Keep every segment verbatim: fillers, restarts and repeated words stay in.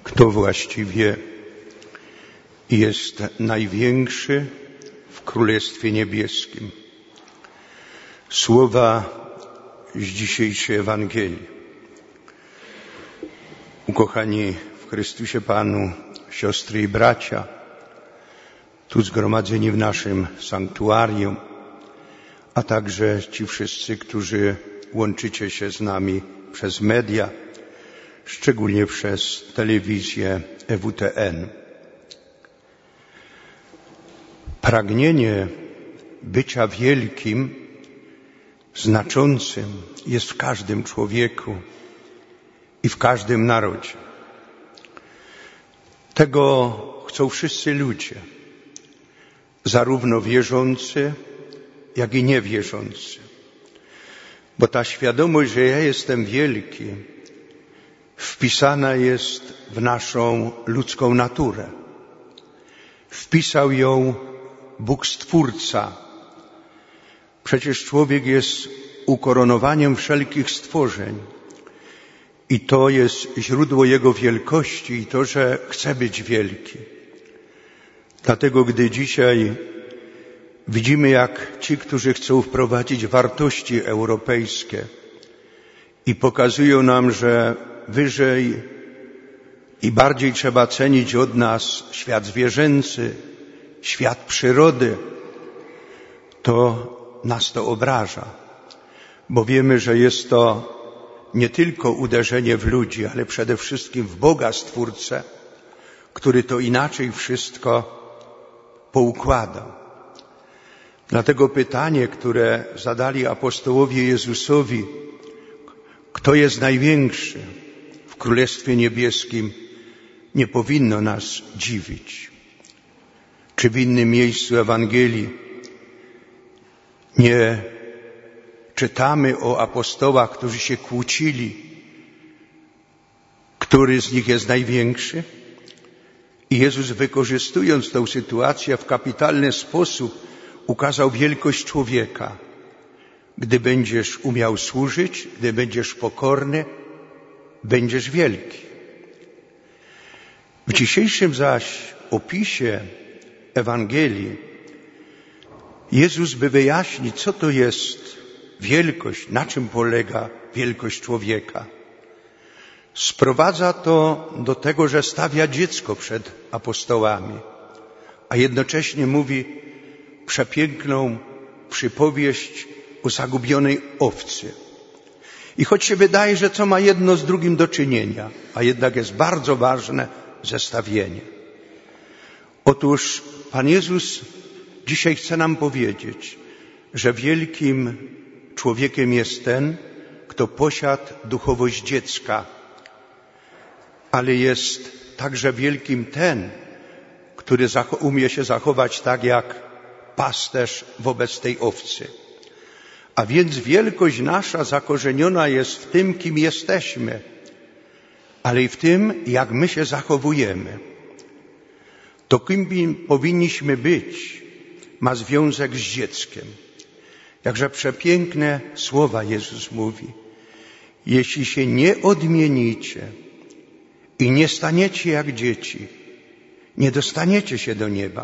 Kto właściwie jest największy w Królestwie Niebieskim? Słowa z dzisiejszej Ewangelii. Ukochani w Chrystusie Panu, siostry i bracia, tu zgromadzeni w naszym sanktuarium, a także ci wszyscy, którzy łączycie się z nami przez media, szczególnie przez telewizję E W T N. Pragnienie bycia wielkim, znaczącym jest w każdym człowieku i w każdym narodzie. Tego chcą wszyscy ludzie, zarówno wierzący, jak i niewierzący. Bo ta świadomość, że ja jestem wielki, wpisana jest w naszą ludzką naturę. Wpisał ją Bóg Stwórca. Przecież człowiek jest ukoronowaniem wszelkich stworzeń i to jest źródło jego wielkości i to, że chce być wielki. Dlatego, gdy dzisiaj widzimy, jak ci, którzy chcą wprowadzić wartości europejskie i pokazują nam, że wyżej i bardziej trzeba cenić od nas świat zwierzęcy, świat przyrody, to nas to obraża, bo wiemy, że jest to nie tylko uderzenie w ludzi, ale przede wszystkim w Boga Stwórcę, który to inaczej wszystko poukładał. Dlatego pytanie, które zadali apostołowie Jezusowi, kto jest największy w Królestwie Niebieskim, nie powinno nas dziwić. Czy w innym miejscu Ewangelii nie czytamy o apostołach, którzy się kłócili, który z nich jest największy? I Jezus, wykorzystując tę sytuację w kapitalny sposób, ukazał wielkość człowieka. Gdy będziesz umiał służyć, gdy będziesz pokorny, będziesz wielki. W dzisiejszym zaś opisie Ewangelii Jezus, by wyjaśnić, co to jest wielkość, na czym polega wielkość człowieka, sprowadza to do tego, że stawia dziecko przed apostołami, a jednocześnie mówi przepiękną przypowieść o zagubionej owcy. I choć się wydaje, że co ma jedno z drugim do czynienia, a jednak jest bardzo ważne zestawienie. Otóż Pan Jezus dzisiaj chce nam powiedzieć, że wielkim człowiekiem jest ten, kto posiada duchowość dziecka, ale jest także wielkim ten, który umie się zachować tak jak pasterz wobec tej owcy. A więc wielkość nasza zakorzeniona jest w tym, kim jesteśmy, ale i w tym, jak my się zachowujemy. To kim powinniśmy być, ma związek z dzieckiem. Jakże przepiękne słowa Jezus mówi. Jeśli się nie odmienicie i nie staniecie jak dzieci, nie dostaniecie się do nieba.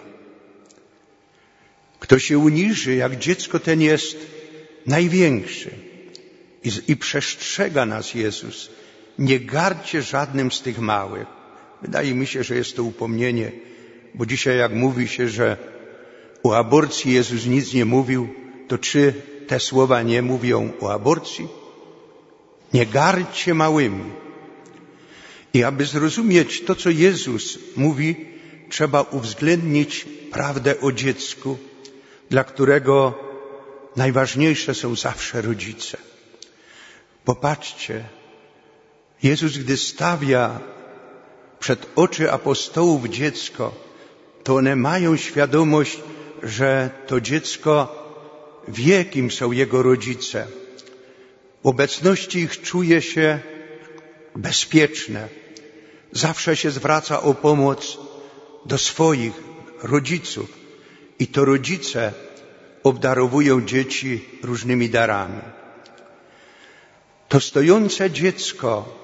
Kto się uniży jak dziecko, ten jest największy. I, i przestrzega nas Jezus. Nie gardźcie żadnym z tych małych. Wydaje mi się, że jest to upomnienie, bo dzisiaj jak mówi się, że o aborcji Jezus nic nie mówił, to czy te słowa nie mówią o aborcji? Nie gardźcie małymi. I aby zrozumieć to, co Jezus mówi, trzeba uwzględnić prawdę o dziecku, dla którego najważniejsze są zawsze rodzice. Popatrzcie, Jezus, gdy stawia przed oczy apostołów dziecko, to one mają świadomość, że to dziecko wie, kim są jego rodzice. W obecności ich czuje się bezpieczne. Zawsze się zwraca o pomoc do swoich rodziców. I to rodzice obdarowują dzieci różnymi darami. To stojące dziecko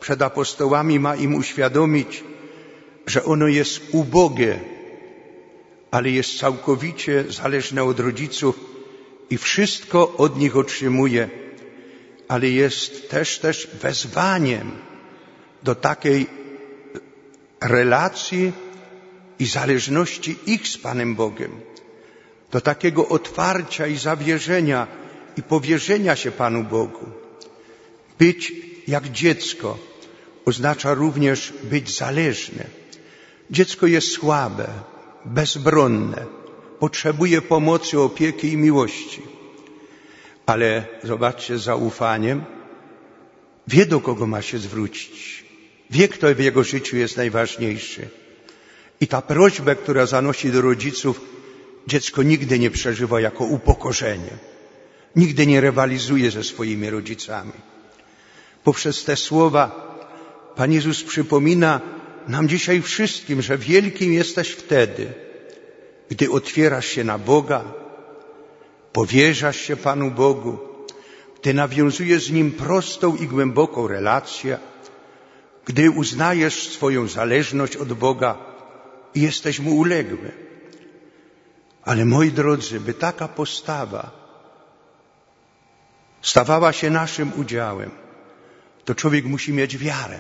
przed apostołami ma im uświadomić, że ono jest ubogie, ale jest całkowicie zależne od rodziców i wszystko od nich otrzymuje, ale jest też, też wezwaniem do takiej relacji i zależności ich z Panem Bogiem, do takiego otwarcia i zawierzenia i powierzenia się Panu Bogu. Być jak dziecko oznacza również być zależne. Dziecko jest słabe, bezbronne, potrzebuje pomocy, opieki i miłości. Ale zobaczcie, z zaufaniem wie, do kogo ma się zwrócić. Wie, kto w jego życiu jest najważniejszy. I ta prośba, która zanosi do rodziców, dziecko nigdy nie przeżywa jako upokorzenie. Nigdy nie rywalizuje ze swoimi rodzicami. Poprzez te słowa Pan Jezus przypomina nam dzisiaj wszystkim, że wielkim jesteś wtedy, gdy otwierasz się na Boga, powierzasz się Panu Bogu, gdy nawiązujesz z Nim prostą i głęboką relację, gdy uznajesz swoją zależność od Boga i jesteś Mu uległy. Ale moi drodzy, by taka postawa stawała się naszym udziałem, to człowiek musi mieć wiarę.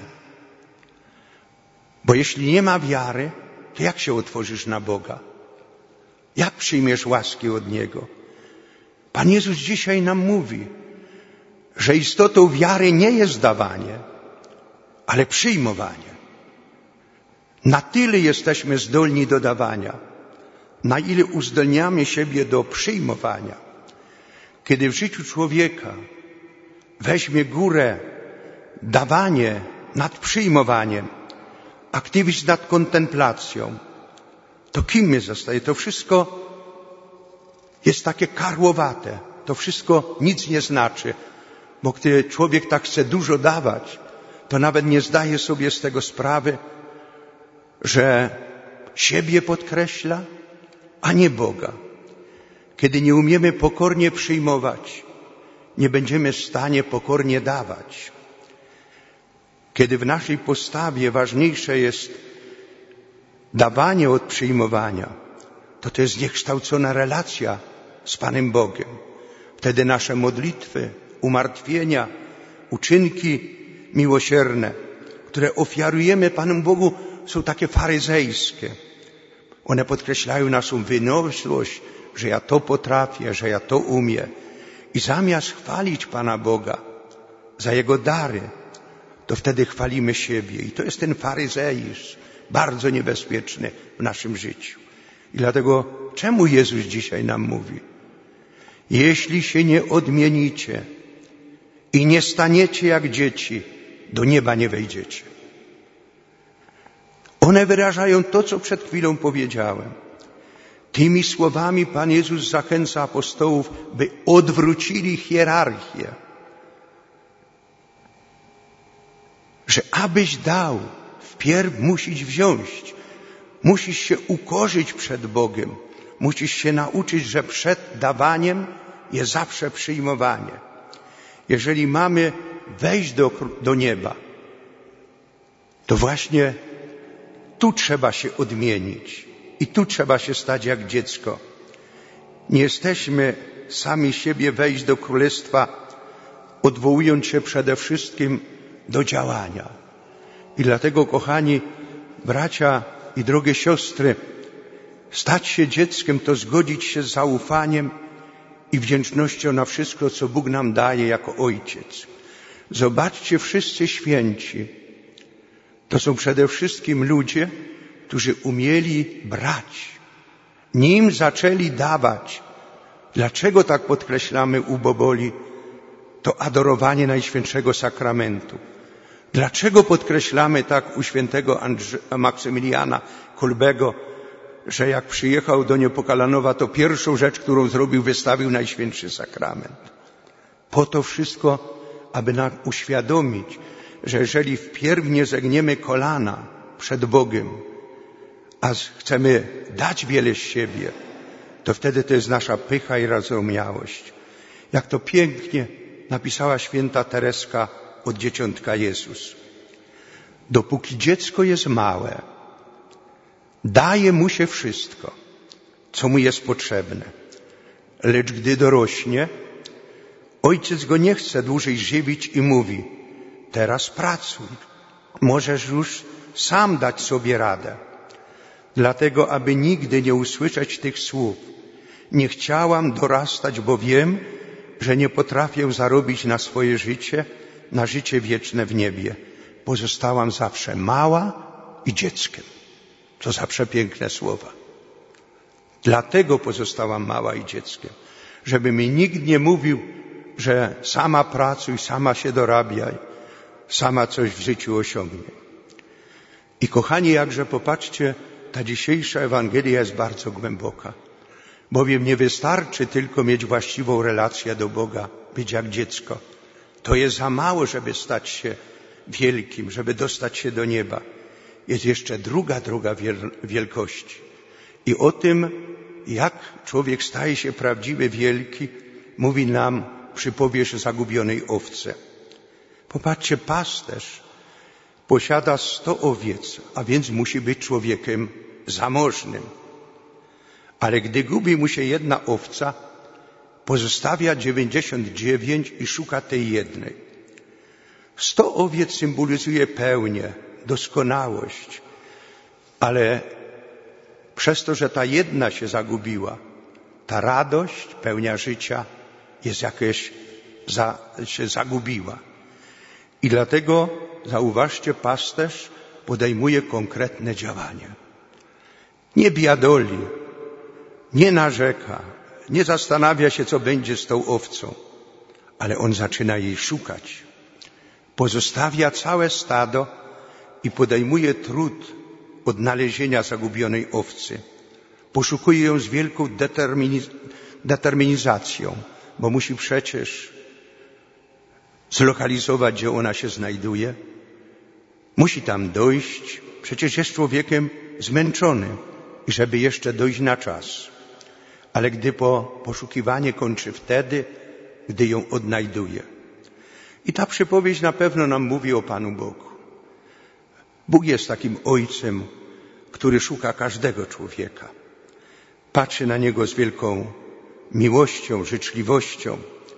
Bo jeśli nie ma wiary, to jak się otworzysz na Boga? Jak przyjmiesz łaski od Niego? Pan Jezus dzisiaj nam mówi, że istotą wiary nie jest dawanie, ale przyjmowanie. Na tyle jesteśmy zdolni do dawania, na ile uzdolniamy siebie do przyjmowania. Kiedy w życiu człowieka weźmie górę dawanie nad przyjmowaniem, aktywizm nad kontemplacją, to kim my zostaje? To wszystko jest takie karłowate. To wszystko nic nie znaczy, bo gdy człowiek tak chce dużo dawać, to nawet nie zdaje sobie z tego sprawy, że siebie podkreśla, a nie Boga. Kiedy nie umiemy pokornie przyjmować, nie będziemy w stanie pokornie dawać. Kiedy w naszej postawie ważniejsze jest dawanie od przyjmowania, to to jest zniekształcona relacja z Panem Bogiem. Wtedy nasze modlitwy, umartwienia, uczynki miłosierne, które ofiarujemy Panu Bogu, są takie faryzejskie. One podkreślają naszą wyniosłość, że ja to potrafię, że ja to umiem. I zamiast chwalić Pana Boga za Jego dary, to wtedy chwalimy siebie. I to jest ten faryzeizm, bardzo niebezpieczny w naszym życiu. I dlatego, czemu Jezus dzisiaj nam mówi? Jeśli się nie odmienicie i nie staniecie jak dzieci, do nieba nie wejdziecie. One wyrażają to, co przed chwilą powiedziałem. Tymi słowami Pan Jezus zachęca apostołów, by odwrócili hierarchię. Że abyś dał, wpierw musisz wziąć. Musisz się ukorzyć przed Bogiem. Musisz się nauczyć, że przed dawaniem jest zawsze przyjmowanie. Jeżeli mamy wejść do, do nieba, to właśnie tu trzeba się odmienić i tu trzeba się stać jak dziecko. Nie jesteśmy sami siebie wejść do królestwa, odwołując się przede wszystkim do działania. I dlatego, kochani bracia i drogie siostry, stać się dzieckiem to zgodzić się z zaufaniem i wdzięcznością na wszystko, co Bóg nam daje jako Ojciec. Zobaczcie, wszyscy święci to są przede wszystkim ludzie, którzy umieli brać, nim zaczęli dawać. Dlaczego tak podkreślamy u Boboli to adorowanie Najświętszego Sakramentu? Dlaczego podkreślamy tak u świętego Andrze- Maksymiliana Kolbego, że jak przyjechał do Niepokalanowa, to pierwszą rzecz, którą zrobił, wystawił Najświętszy Sakrament. Po to wszystko, aby nam uświadomić, że jeżeli wpierw nie zegniemy kolana przed Bogiem, a chcemy dać wiele z siebie, to wtedy to jest nasza pycha i zarozumiałość. Jak to pięknie napisała święta Tereska od Dzieciątka Jezus. Dopóki dziecko jest małe, daje mu się wszystko, co mu jest potrzebne. Lecz gdy dorośnie, ojciec go nie chce dłużej żywić i mówi: teraz pracuj, możesz już sam dać sobie radę. Dlatego, aby nigdy nie usłyszeć tych słów: nie chciałam dorastać, bo wiem, że nie potrafię zarobić na swoje życie, na życie wieczne w niebie. Pozostałam zawsze mała i dzieckiem. To za przepiękne słowa. Dlatego pozostałam mała i dzieckiem, żeby mi nikt nie mówił, że sama pracuj, sama się dorabiaj, sama coś w życiu osiągnie. I kochani, jakże popatrzcie, ta dzisiejsza Ewangelia jest bardzo głęboka, bowiem nie wystarczy tylko mieć właściwą relację do Boga, być jak dziecko. To jest za mało, żeby stać się wielkim, żeby dostać się do nieba. Jest jeszcze druga droga wielkości. I o tym, jak człowiek staje się prawdziwie wielki, mówi nam przypowieść zagubionej owcy. Popatrzcie, pasterz posiada sto owiec, a więc musi być człowiekiem zamożnym. Ale gdy gubi mu się jedna owca, pozostawia dziewięćdziesiąt dziewięć i szuka tej jednej. Sto owiec symbolizuje pełnię, doskonałość, ale przez to, że ta jedna się zagubiła, ta radość, pełnia życia jest jakieś, za, się zagubiła. I dlatego, zauważcie, pasterz podejmuje konkretne działanie. Nie biadoli, nie narzeka, nie zastanawia się, co będzie z tą owcą, ale on zaczyna jej szukać. Pozostawia całe stado i podejmuje trud odnalezienia zagubionej owcy. Poszukuje ją z wielką determiniz- determinizacją, bo musi przecież zlokalizować, gdzie ona się znajduje. Musi tam dojść, przecież jest człowiekiem zmęczonym i żeby jeszcze dojść na czas. Ale gdy po poszukiwanie kończy wtedy, gdy ją odnajduje. I ta przypowieść na pewno nam mówi o Panu Bogu. Bóg jest takim ojcem, który szuka każdego człowieka. Patrzy na niego z wielką miłością, życzliwością.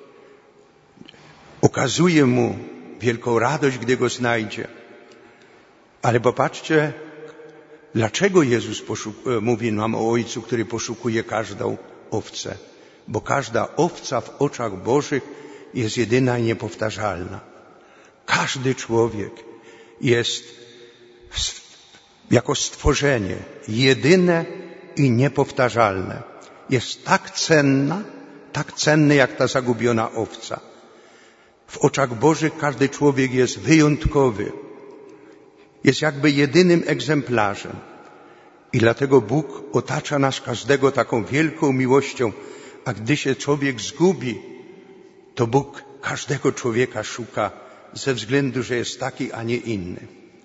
Okazuje mu wielką radość, gdy go znajdzie. Ale popatrzcie, dlaczego Jezus poszuk- mówi nam o Ojcu, który poszukuje każdą owcę. Bo każda owca w oczach Bożych jest jedyna i niepowtarzalna. Każdy człowiek jest jako stworzenie jedyne i niepowtarzalne. Jest tak cenna, tak cenny jak ta zagubiona owca. W oczach Bożych każdy człowiek jest wyjątkowy. Jest jakby jedynym egzemplarzem. I dlatego Bóg otacza nas każdego taką wielką miłością, a gdy się człowiek zgubi, to Bóg każdego człowieka szuka ze względu, że jest taki, a nie inny.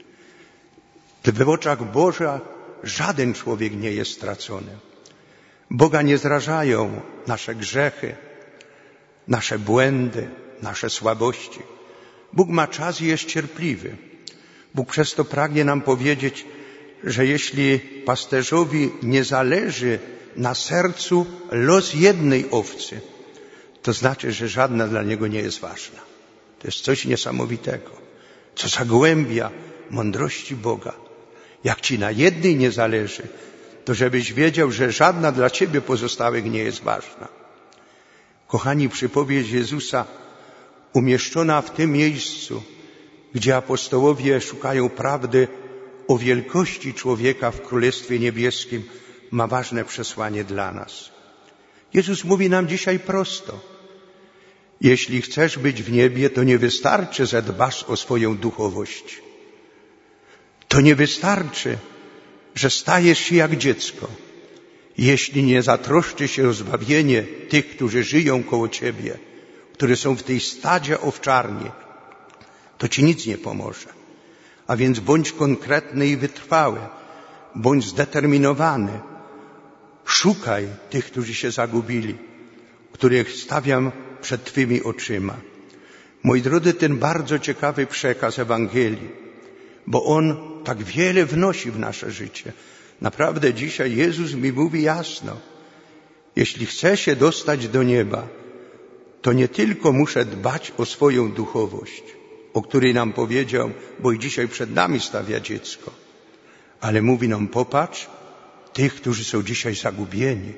W oczach Boża żaden człowiek nie jest stracony. Boga nie zrażają nasze grzechy, nasze błędy, nasze słabości. Bóg ma czas i jest cierpliwy. Bóg przez to pragnie nam powiedzieć, że jeśli pasterzowi nie zależy na sercu los jednej owcy, to znaczy, że żadna dla niego nie jest ważna. To jest coś niesamowitego, co zagłębia mądrości Boga. Jak ci na jednej nie zależy, to żebyś wiedział, że żadna dla ciebie pozostałych nie jest ważna. Kochani, przypowieść Jezusa umieszczona w tym miejscu, gdzie apostołowie szukają prawdy o wielkości człowieka w Królestwie Niebieskim, ma ważne przesłanie dla nas. Jezus mówi nam dzisiaj prosto. Jeśli chcesz być w niebie, to nie wystarczy, że dbasz o swoją duchowość. To nie wystarczy, że stajesz się jak dziecko. Jeśli nie zatroszczy się o zbawienie tych, którzy żyją koło ciebie, którzy są w tej stadzie owczarni, to ci nic nie pomoże. A więc bądź konkretny i wytrwały, bądź zdeterminowany. Szukaj tych, którzy się zagubili, których stawiam przed twymi oczyma. Moi drodzy, ten bardzo ciekawy przekaz Ewangelii bo On tak wiele wnosi w nasze życie. Naprawdę dzisiaj Jezus mi mówi jasno, jeśli chcę się dostać do nieba, to nie tylko muszę dbać o swoją duchowość, o której nam powiedział, bo i dzisiaj przed nami stawia dziecko, ale mówi nam, popatrz, tych, którzy są dzisiaj zagubieni.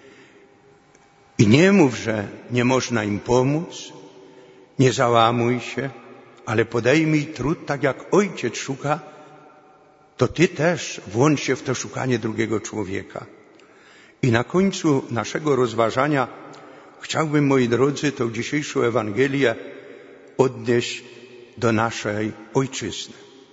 I nie mów, że nie można im pomóc, nie załamuj się, ale podejmij trud, tak jak ojciec szuka, to ty też włącz się w to szukanie drugiego człowieka. I na końcu naszego rozważania chciałbym, moi drodzy, tą dzisiejszą Ewangelię odnieść do naszej ojczyzny.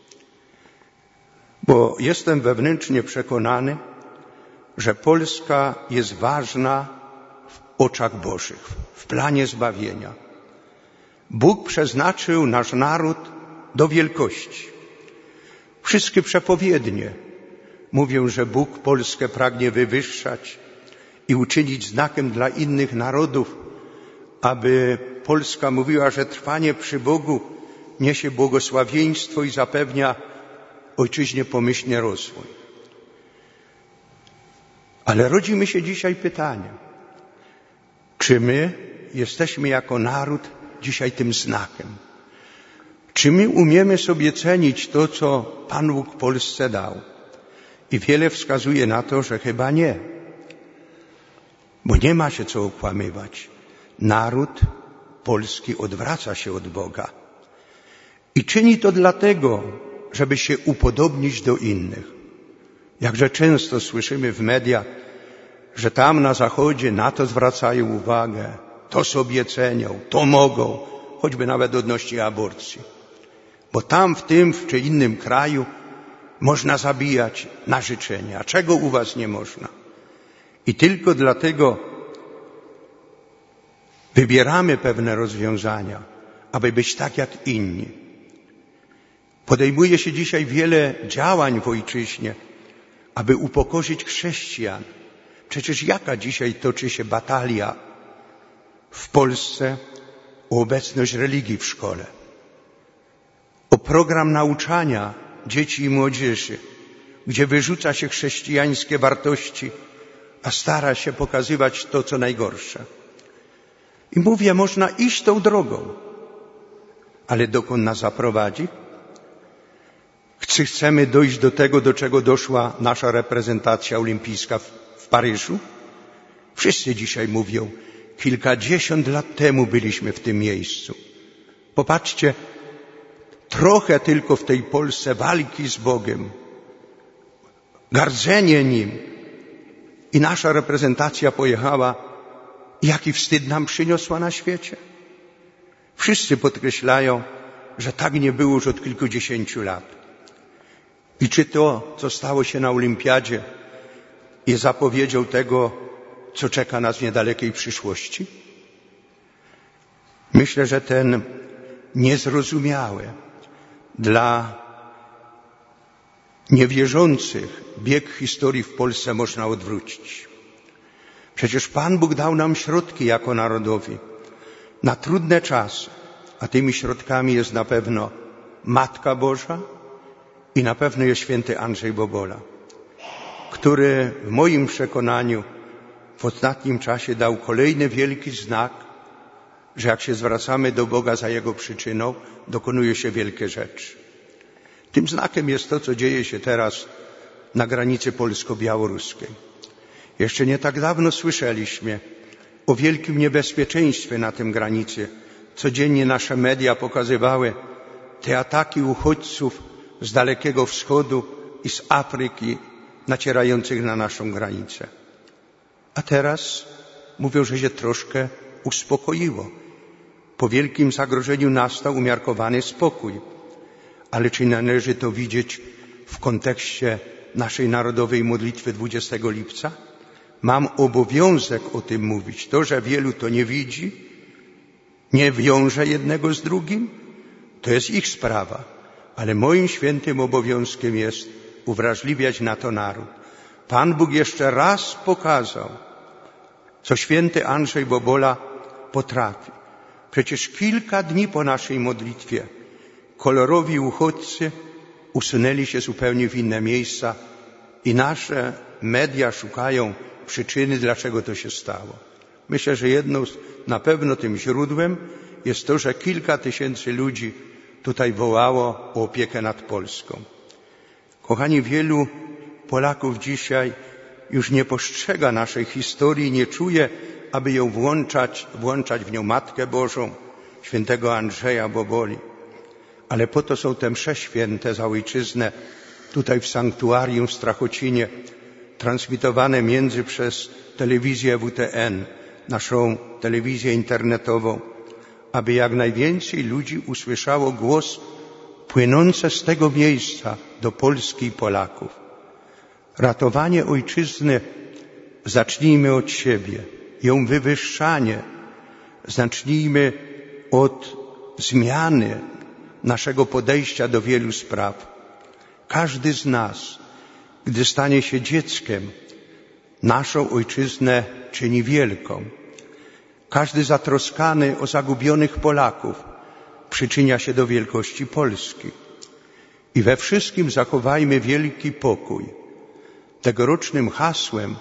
Bo jestem wewnętrznie przekonany, że Polska jest ważna w oczach Bożych, w planie zbawienia. Bóg przeznaczył nasz naród do wielkości. Wszystkie przepowiednie mówią, że Bóg Polskę pragnie wywyższać i uczynić znakiem dla innych narodów, aby Polska mówiła, że trwanie przy Bogu niesie błogosławieństwo i zapewnia ojczyźnie pomyślny rozwój. Ale rodzi mi się dzisiaj pytanie, czy my jesteśmy jako naród dzisiaj tym znakiem? Czy my umiemy sobie cenić to, co Pan Bóg Polsce dał? I wiele wskazuje na to, że chyba nie. Bo nie ma się co okłamywać. Naród polski odwraca się od Boga. I czyni to dlatego, żeby się upodobnić do innych. Jakże często słyszymy w mediach, że tam na zachodzie na to zwracają uwagę, to sobie cenią, to mogą, choćby nawet odnośnie aborcji. Bo tam w tym czy innym kraju można zabijać na życzenie, a czego u was nie można? I tylko dlatego wybieramy pewne rozwiązania, aby być tak jak inni. Podejmuje się dzisiaj wiele działań w ojczyźnie, aby upokorzyć chrześcijan. Przecież jaka dzisiaj toczy się batalia w Polsce o obecność religii w szkole, o program nauczania dzieci i młodzieży, gdzie wyrzuca się chrześcijańskie wartości, a stara się pokazywać to, co najgorsze. I mówię, można iść tą drogą, ale dokąd nas zaprowadzi? Czy chcemy dojść do tego, do czego doszła nasza reprezentacja olimpijska w, w Paryżu? Wszyscy dzisiaj mówią, kilkadziesiąt lat temu byliśmy w tym miejscu. Popatrzcie, trochę tylko w tej Polsce walki z Bogiem, gardzenie Nim i nasza reprezentacja pojechała. Jaki wstyd nam przyniosła na świecie? Wszyscy podkreślają, że tak nie było już od kilkudziesięciu lat. I czy to, co stało się na olimpiadzie, jest zapowiedzią tego, co czeka nas w niedalekiej przyszłości? Myślę, że ten niezrozumiały dla niewierzących bieg historii w Polsce można odwrócić. Przecież Pan Bóg dał nam środki jako narodowi na trudne czasy, a tymi środkami jest na pewno Matka Boża i na pewno jest święty Andrzej Bobola, który w moim przekonaniu w ostatnim czasie dał kolejny wielki znak, że jak się zwracamy do Boga za Jego przyczyną, dokonuje się wielkie rzeczy. Tym znakiem jest to, co dzieje się teraz na granicy polsko-białoruskiej. Jeszcze nie tak dawno słyszeliśmy o wielkim niebezpieczeństwie na tym granicy. Codziennie nasze media pokazywały te ataki uchodźców z Dalekiego Wschodu i z Afryki nacierających na naszą granicę. A teraz mówią, że się troszkę uspokoiło. Po wielkim zagrożeniu nastał umiarkowany spokój. Ale czy należy to widzieć w kontekście naszej narodowej modlitwy dwudziestego lipca? Mam obowiązek o tym mówić. To, że wielu to nie widzi, nie wiąże jednego z drugim, to jest ich sprawa. Ale moim świętym obowiązkiem jest uwrażliwiać na to naród. Pan Bóg jeszcze raz pokazał, co święty Andrzej Bobola potrafi. Przecież kilka dni po naszej modlitwie kolorowi uchodźcy usunęli się zupełnie w inne miejsca i nasze media szukają przyczyny, dlaczego to się stało. Myślę, że jedną, na pewno tym źródłem jest to, że kilka tysięcy ludzi tutaj wołało o opiekę nad Polską. Kochani, wielu Polaków dzisiaj już nie postrzega naszej historii, nie czuje, aby ją włączać, włączać w nią Matkę Bożą, świętego Andrzeja Boboli. Ale po to są te msze święte za ojczyznę, tutaj w sanktuarium w Strachocinie, transmitowane między przez telewizję W T N, naszą telewizję internetową, aby jak najwięcej ludzi usłyszało głos płynący z tego miejsca do Polski i Polaków. Ratowanie ojczyzny zacznijmy od siebie, ją wywyższanie zacznijmy od zmiany naszego podejścia do wielu spraw. Każdy z nas, gdy stanie się dzieckiem, naszą ojczyznę czyni wielką. Każdy zatroskany o zagubionych Polaków przyczynia się do wielkości Polski. I we wszystkim zachowajmy wielki pokój. Tegorocznym hasłem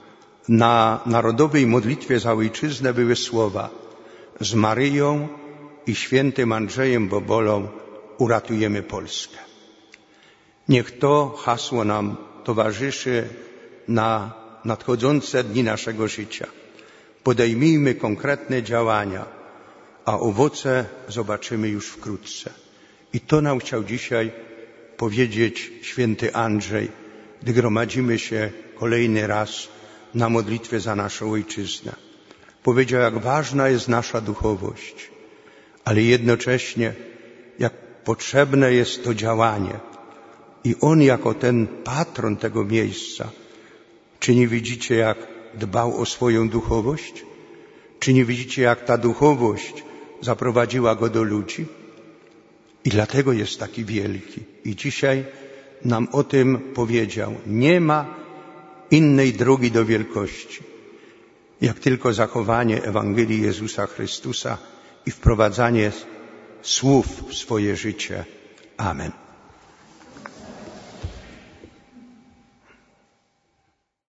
na narodowej modlitwie za ojczyznę były słowa: z Maryją i świętym Andrzejem Bobolą uratujemy Polskę. Niech to hasło nam towarzyszy na nadchodzące dni naszego życia. Podejmijmy konkretne działania, a owoce zobaczymy już wkrótce. I to nam chciał dzisiaj powiedzieć święty Andrzej, gdy gromadzimy się kolejny raz na modlitwę za naszą ojczyznę. Powiedział, jak ważna jest nasza duchowość, ale jednocześnie jak potrzebne jest to działanie. I on jako ten patron tego miejsca, czy nie widzicie, jak dbał o swoją duchowość? Czy nie widzicie, jak ta duchowość zaprowadziła go do ludzi? I dlatego jest taki wielki. I dzisiaj nam o tym powiedział. Nie ma innej drogi do wielkości, jak tylko zachowanie Ewangelii Jezusa Chrystusa i wprowadzanie słów w swoje życie. Amen.